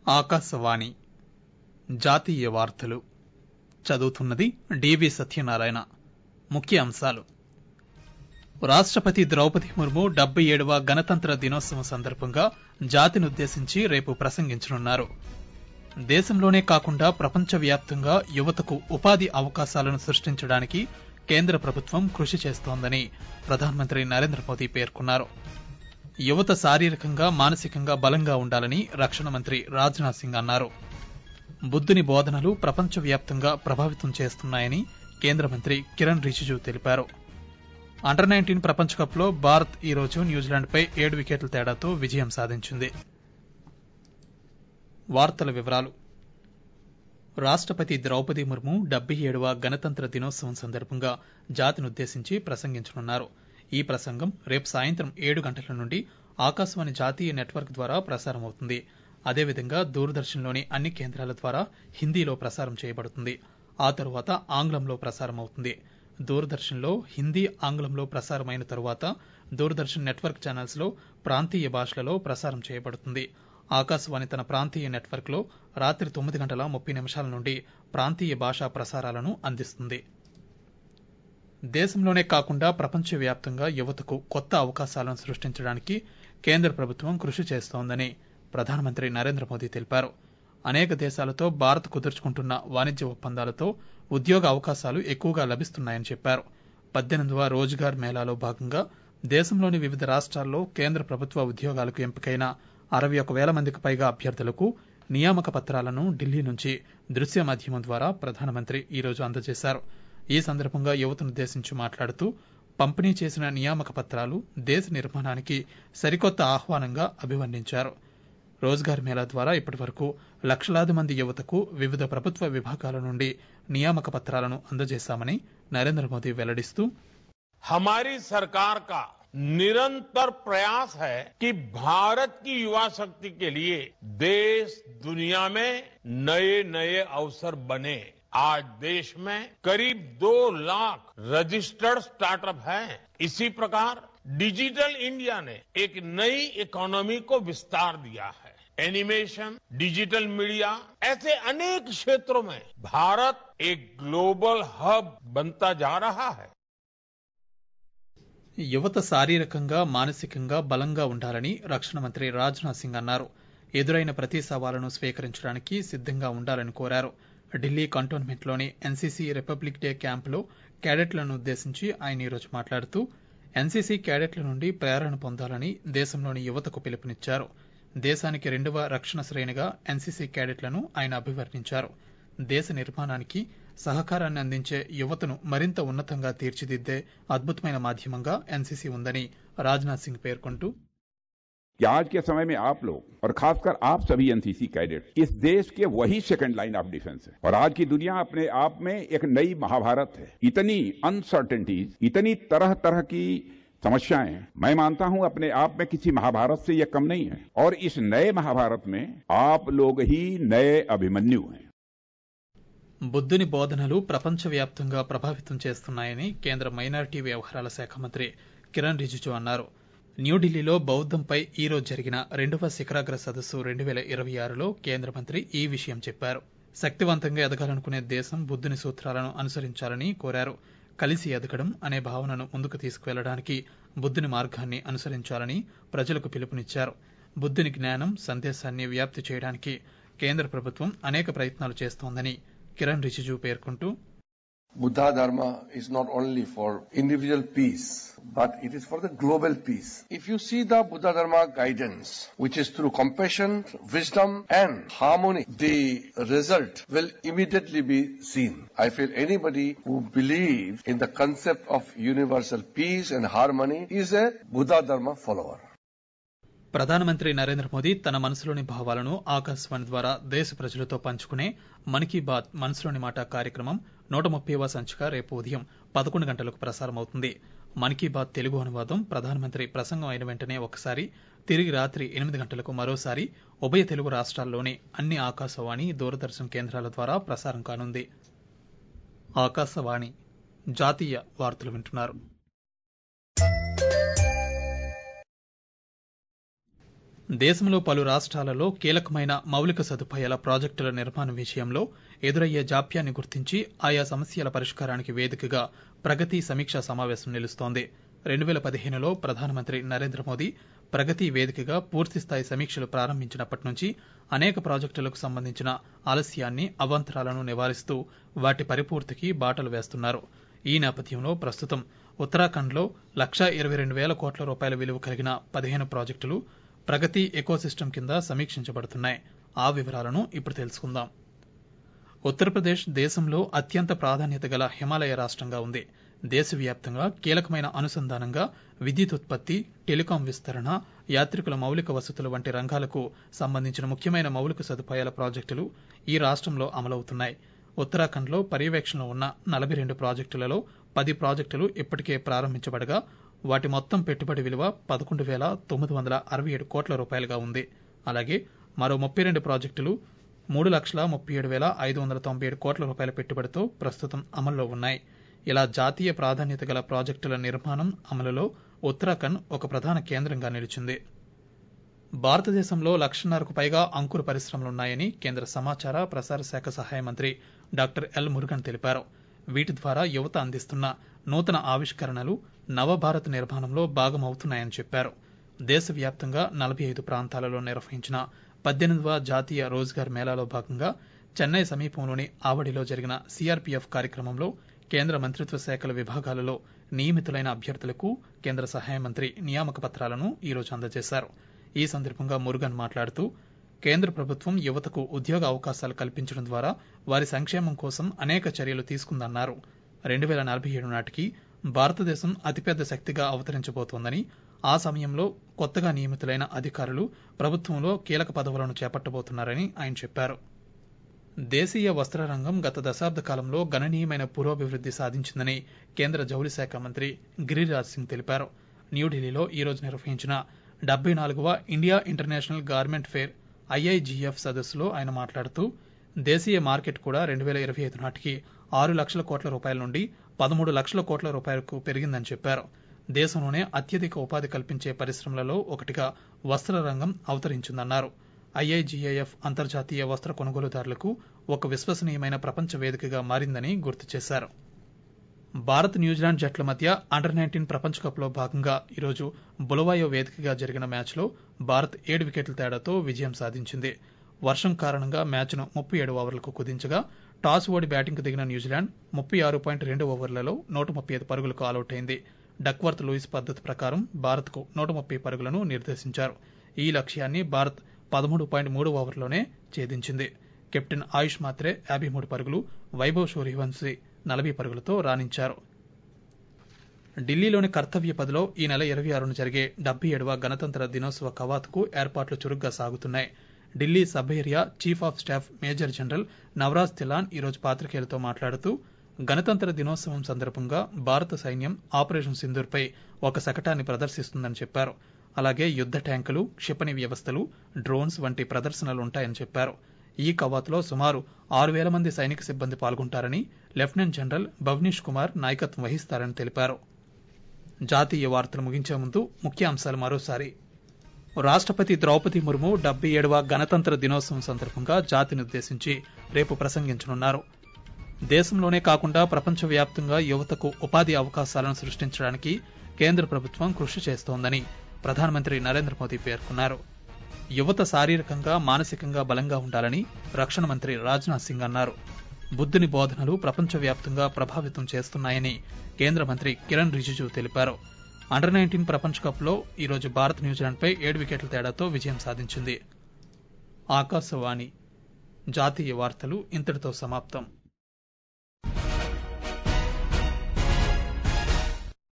ఆకాశవాణి జాతీయ వార్తలు చదువుతున్నది డివి సత్యనారాయణ. ముఖ్య అంశాలు: రాష్టపతి ద్రౌపది ముర్ము 77వ గణతంత్ర దినోత్సవం సందర్భంగా జాతినుద్దేశించి రేపు ప్రసంగించనున్నారు. దేశంలోనే కాకుండా ప్రపంచవ్యాప్తంగా యువతకు ఉపాధి అవకాశాలను సృష్టించడానికి కేంద్ర ప్రభుత్వం కృషి చేస్తోందని ప్రధానమంత్రి నరేంద్ర మోదీ పేర్కొన్నారు. యువత శారీరకంగా, మానసికంగా బలంగా ఉండాలని రక్షణ మంత్రి రాజ్నాథ్ సింగ్ అన్నారు. బుద్ధుని బోధనలు ప్రపంచవ్యాప్తంగా ప్రభావితం చేస్తున్నాయని కేంద్ర మంత్రి కిరణ్ రిజిజు తెలిపారు. అండర్-19 ప్రపంచ కప్లో భారత్ ఈ రోజు న్యూజిలాండ్పై 7 వికెట్ల తేడాతో విజయం సాధించింది. వార్తల వివరాలు: రాష్టపతి ద్రౌపది ముర్ము 77వ గణతంత్ర దినోత్సవం సందర్భంగా జాతినుద్దేశించి ప్రసంగించనున్నారు. ఈ ప్రసంగం రేపు సాయంత్రం 7 గంటల నుండి ఆకాశవాణి జాతీయ నెట్వర్క్ ద్వారా ప్రసారమవుతుంది. అదేవిధంగా దూరదర్శన్లోని అన్ని కేంద్రాల ద్వారా హిందీలో ప్రసారం చేయబడుతుంది. ఆ తరువాత ఆంగ్లంలో ప్రసారమవుతుంది. దూరదర్శన్లో హిందీ, ఆంగ్లంలో ప్రసారమైన తరువాత దూరదర్శన్ నెట్వర్క్ ఛానల్స్ లో ప్రాంతీయ భాషలలో ప్రసారం చేయబడుతుంది. ఆకాశవాణి తన ప్రాంతీయ నెట్వర్క్ లో రాత్రి 9:30 నుండి ప్రాంతీయ భాషా ప్రసారాలను అందిస్తుంది. దేశంలోనే కాకుండా ప్రపంచవ్యాప్తంగా యువతకు కొత్త అవకాశాలను సృష్టించడానికి కేంద్ర ప్రభుత్వం కృషి చేస్తోందని ప్రధానమంత్రి నరేంద్ర మోదీ తెలిపారు. అనేక దేశాలతో భారత్ కుదుర్చుకుంటున్న వాణిజ్య ఒప్పందాలతో ఉద్యోగ అవకాశాలు ఎక్కువగా లభిస్తున్నాయని చెప్పారు. 18వ రోజ్గార్ మేళాలో భాగంగా దేశంలోని వివిధ రాష్ట్రాల్లో కేంద్ర ప్రభుత్వ ఉద్యోగాలకు ఎంపికైన 61,000 మందికి పైగా అభ్యర్థులకు నియామక పత్రాలను ఢిల్లీ నుంచి దృశ్య మాధ్యమం ద్వారా ప్రధానమంత్రి ఈ రోజు అందజేశారు. ఈ సందర్భంగా యువతనుద్దేశించి మాట్లాడుతూ పంపిణీ చేసిన నియామక పత్రాలు దేశ నిర్మాణానికి సరికొత్త ఆహ్వానంగా అభివర్ణించారు. రోజ్గార్ మేళా ద్వారా ఇప్పటి వరకు లక్షలాది మంది యువతకు వివిధ ప్రభుత్వ విభాగాల నుండి నియామక పత్రాలను అందజేశామని నరేంద్ర మోదీ వెల్లడిస్తూ, हमारी सरकार का निरंतर प्रयास है कि भारत की युवा शक्ति के लिए देश दुनिया में नए नए अवसर बने. आज देश में करीब 2 लाख रजिस्टर्ड स्टार्टअप हैं. इसी प्रकार डिजिटल इंडिया ने एक नई इकोनॉमी को विस्तार दिया है. एनिमेशन, डिजिटल मीडिया, ऐसे अनेक क्षेत्रों में भारत एक ग्लोबल हब बनता जा रहा है. యువత శారీరకంగా, మానసికంగా బలంగా ఉండాలని రక్షణ మంత్రి రాజ్నాథ్ సింగ్ అన్నారు. ఎదురైన ప్రతి సవాలును స్వీకరించడానికి సిద్దంగా ఉండాలని కోరారు. ఢిల్లీ కంటోన్మెంట్లోని ఎన్సీసీ రిపబ్లిక్ డే క్యాంపులో క్యాడెట్లను ఉద్దేశించి ఆయన ఈరోజు మాట్లాడుతూ ఎన్సీసీ క్యాడెట్ల నుండి ప్రేరణ పొందాలని దేశంలోని యువతకు పిలుపునిచ్చారు. దేశానికి 2వ రక్షణ శ్రేణిగా ఎన్సీసీ క్యాడెట్లను ఆయన అభివర్ణించారు. దేశ నిర్మాణానికి సహకారాన్ని అందించే యువతను మరింత ఉన్నతంగా తీర్చిదిద్దే అద్భుతమైన మాధ్యమంగా ఎన్సీసీ ఉందని రాజ్నాథ్ సింగ్ పేర్కొంటూ, आज के समय में आप लोग और खासकर आप सभी एनसीसी कैडेट इस देश के वही सेकंड लाइन ऑफ डिफेंस है. और आज की दुनिया अपने आप में एक नई महाभारत है. इतनी अनसर्टेनिटीज, इतनी तरह तरह की समस्याएं, मैं मानता हूं अपने आप में किसी महाभारत से यह कम नहीं है. और इस नए महाभारत में आप लोग ही नए अभिमन्यु हैं. బుద్ధుని బోధనలు ప్రపంచవ్యాప్తంగా ప్రభావితం చేస్తున్నాయని కేంద్ర మైనారిటీ వ్యవహారాల శాఖ మంత్రి కిరణ్ రిజిజు అన్నారు. న్యూఢిల్లీలో బౌద్ధంపై ఈ రోజు జరిగిన 2వ శిఖరాగ్ర సదస్సు 2026లో కేంద్ర మంత్రి ఈ విషయం చెప్పారు. శక్తివంతంగా ఎదగాలనుకునే దేశం బుద్ధుని సూత్రాలను అనుసరించాలని కోరారు. కలిసి ఎదగడం అనే భావనను ముందుకు తీసుకువెళ్లడానికి బుద్ధుని మార్గాన్ని అనుసరించాలని ప్రజలకు పిలుపునిచ్చారు. బుద్ధుని జ్ఞానం, సందేశాన్ని వ్యాప్తి చేయడానికి కేంద్ర ప్రభుత్వం అనేక ప్రయత్నాలు చేస్తోందని కిరణ్ రిజిజు పేర్కొంటూ, Buddha Dharma is not only for individual peace, but it is for the global peace. If you see the Buddha Dharma guidance, which is through compassion, wisdom and harmony, the result will immediately be seen. I feel anybody who believes in the concept of universal peace and harmony is a Buddha Dharma follower. ప్రధానమంత్రి నరేంద్ర మోదీ తన మనసులోని భావాలను ఆకాశవాణి ద్వారా దేశ ప్రజలతో పంచుకునే మన్ కీ బాత్ మనసులోని మాట కార్యక్రమం 130వ సంచిక రేపు ఉదయం 11 గంటలకు ప్రసారమవుతుంది. మన్ కీ బాత్ తెలుగు అనువాదం ప్రధానమంత్రి ప్రసంగం అయిన వెంటనే ఒకసారి, తిరిగి రాత్రి 8 గంటలకు మరోసారి ఉభయ తెలుగు రాష్ట్రాల్లోని అన్ని ఆకాశవాణి, దూరదర్శన్ కేంద్రాల ద్వారా ప్రసారం కానుంది. ఆకాశవాణి జాతీయ వార్తలు వింటున్నారు. దేశంలో పలు రాష్ట్రాలలో కీలకమైన మౌలిక సదుపాయాల ప్రాజెక్టుల నిర్మాణం విషయంలో ఎదురయ్యే జాప్యాన్ని గుర్తించి ఆయా సమస్యల పరిష్కారానికి వేదికగా ప్రగతి సమీక్షా సమావేశం నిలుస్తోంది. 2015లో ప్రధానమంత్రి నరేంద్ర మోదీ ప్రగతి వేదికగా పూర్తిస్థాయి సమీక్షలు ప్రారంభించినప్పటి నుంచి అనేక ప్రాజెక్టులకు సంబంధించిన ఆలస్యాన్ని, అవాంతరాలను నివారిస్తూ వాటి పరిపూర్తికి బాటలు వేస్తున్నారు. ఈ నేపథ్యంలో ప్రస్తుతం ఉత్తరాఖండ్లో 1,22,000 కోట్ల రూపాయల విలువ కలిగిన 15 ప్రాజెక్టులు ప్రగతి ఎకోసిస్టమ్ కింద సమీక్షించబడుతున్నాయి. ఆ వివరాలను ఇప్పుడు తెలుసుకుందాం. ఉత్తరప్రదేశ్ దేశంలో అత్యంత ప్రాధాన్యత గల హిమాలయ రాష్ట్రంగా ఉంది. దేశవ్యాప్తంగా కీలకమైన అనుసంధానంగా విద్యుత్ ఉత్పత్తి, టెలికాం విస్తరణ, యాత్రికుల మౌలిక వసతులు వంటి రంగాలకు సంబంధించిన ముఖ్యమైన మౌలిక సదుపాయాల ప్రాజెక్టులు ఈ రాష్ట్రంలో అమలవుతున్నాయి. ఉత్తరాఖండ్లో పర్యవేక్షణలో ఉన్న 42 ప్రాజెక్టులలో 10 ప్రాజెక్టులు ఇప్పటికే ప్రారంభించబడగా వాటి మొత్తం పెట్టుబడి విలువ 11,967 కోట్ల రూపాయలుగా ఉంది. అలాగే మరో 32 ప్రాజెక్టులు 3,37,597 కోట్ల రూపాయల పెట్టుబడితో ప్రస్తుతం అమల్లో ఉన్నాయి. ఇలా జాతీయ ప్రాధాన్యత గల ప్రాజెక్టుల నిర్మాణం, అమలులో ఉత్తరాఖండ్ ఒక ప్రధాన కేంద్రంగా నిలిచింది. భారతదేశంలో 1,50,000కు పైగా అంకుర పరిశ్రమలున్నాయని కేంద్ర సమాచార ప్రసార శాఖ సహాయ మంత్రి డాక్టర్ ఎల్. మురుగన్ తెలిపారు. వీటి ద్వారా యువత అందిస్తున్న నూతన ఆవిష్కరణలు నవభారత్ నిర్మాణంలో భాగమవుతున్నాయని చెప్పారు. దేశవ్యాప్తంగా 45 ప్రాంతాలలో నిర్వహించిన 18వ జాతీయ రోజ్గార్ మేళాలో భాగంగా చెన్నై సమీపంలోని ఆవడిలో జరిగిన సిఆర్పీఎఫ్ కార్యక్రమంలో కేంద్ర మంత్రిత్వ శాఖల విభాగాలలో నియమితులైన అభ్యర్థులకు కేంద్ర సహాయ మంత్రి నియామక పత్రాలను ఈరోజు అందజేశారు. ఈ సందర్భంగా మురుగన్ మాట్లాడుతూ కేంద్ర ప్రభుత్వం యువతకు ఉద్యోగ అవకాశాలు కల్పించడం ద్వారా వారి సంక్షేమం కోసం అనేక చర్యలు తీసుకుందన్నారు. 2047 నాటికి భారతదేశం అతిపెద్ద శక్తిగా అవతరించబోతోందని, ఆ సమయంలో కొత్తగా నియమితులైన అధికారులు ప్రభుత్వంలో కీలక పదవులను చేపట్టబోతున్నారని ఆయన చెప్పారు. దేశీయ వస్త్ర రంగం గత దశాబ్ద కాలంలో గణనీయమైన పురోభివృద్ధి సాధించిందని కేంద్ర జౌళి శాఖ మంత్రి గిరిరాజ్ సింగ్ తెలిపారు. న్యూఢిల్లీలో ఈరోజు నిర్వహించిన 74వ India international garment fair IIGF సదస్సులో ఆయన మాట్లాడుతూ దేశీయ మార్కెట్ కూడా 2025 నాటికి 6 లక్షల కోట్ల రూపాయల నుండి 13 లక్షల కోట్ల రూపాయలకు పెరిగిందని చెప్పారు. దేశంలోనే అత్యధిక ఉపాధి కల్పించే పరిశ్రమలలో ఒకటిగా వస్త్ర రంగం అవతరించిందన్నారు. IIGF అంతర్జాతీయ వస్త్ర కొనుగోలుదారులకు ఒక విశ్వసనీయమైన ప్రపంచ వేదికగా మారిందని గుర్తు చేశారు. భారత్, న్యూజిలాండ్ జట్ల మధ్య అండర్-19 ప్రపంచ కప్లో భాగంగా ఈరోజు బులవాయో వేదికగా జరిగిన మ్యాచ్లో భారత్ 7 వికెట్ల తేడాతో విజయం సాధించింది. వర్షం కారణంగా మ్యాచ్ను 37 ఓవర్లకు కుదించగా టాస్ ఓడి బ్యాటింగ్కు దిగిన న్యూజిలాండ్ 36.2 ఓవర్లలో 135 పరుగులకు ఆలౌట్ అయింది. డక్వర్త్ లూయిస్ పద్ధతి ప్రకారం భారత్కు 130 పరుగులను నిర్దేశించారు. ఈ లక్ష్యాన్ని భారత్ 13.3 ఓవర్లోనే ఛేదించింది. కెప్టెన్ ఆయుష్ మాత్రే 53 పరుగులు, వైభవ్ సూర్యవంశీ 40 పరుగులతో రాణించారు. ఢిల్లీలోని కర్తవ్య పథ్లో ఈ నెల 26న జరిగే 77వ గణతంత్ర దినోత్సవ కవాతుకు ఏర్పాట్లు చురుగ్గా సాగుతున్నాయి. Delhi sub area chief of staff major general Navraj Dhillon ఈరోజు పాత్రికేయులతో మాట్లాడుతూ గణతంత్ర దినోత్సవం సందర్భంగా భారత సైన్యం ఆపరేషన్ సింధూర్పై ఒక శకటాన్ని ప్రదర్శిస్తుందని చెప్పారు. అలాగే యుద్ధ ట్యాంకులు, క్షిపణి వ్యవస్థలు, డ్రోన్స్ వంటి ప్రదర్శనలుంటాయని చెప్పారు. ఈ కవాతులో సుమారు 6,000 మంది సైనిక సిబ్బంది పాల్గొంటారని, లెఫ్టినెంట్ జనరల్ భవ్నీష్ కుమార్ నాయకత్వం వహిస్తారని తెలిపారు. జాతీయ వార్తలు ముగించే ముందు ముఖ్యాంశాలు మరోసారి. రాష్ట్రపతి ద్రౌపది ముర్ము 77వ గణతంత్ర దినోత్సవం సందర్భంగా జాతినుద్దేశించి రేపు ప్రసంగించనున్నారు. దేశంలోనే కాకుండా ప్రపంచవ్యాప్తంగా యువతకు ఉపాధి అవకాశాలను సృష్టించడానికి కేంద్ర ప్రభుత్వం కృషి చేస్తోందని ప్రధానమంత్రి నరేంద్ర మోదీ పేర్కొన్నారు. యువత శారీరకంగా, మానసికంగా బలంగా ఉండాలని రక్షణ మంత్రి రాజ్నాథ్ సింగ్ అన్నారు. బుద్ధుని బోధనలు ప్రపంచవ్యాప్తంగా ప్రభావితం చేస్తున్నాయని కేంద్ర మంత్రి కిరణ్ రిజిజు తెలిపారు. అండర్-19 ప్రపంచ కప్లో ఈరోజు భారత్ న్యూజిలాండ్పై 7 వికెట్ల తేడాతో విజయం సాధించింది. ఆకాశవాణి జాతీయ వార్తలు ఇంతటితో సమాప్తం.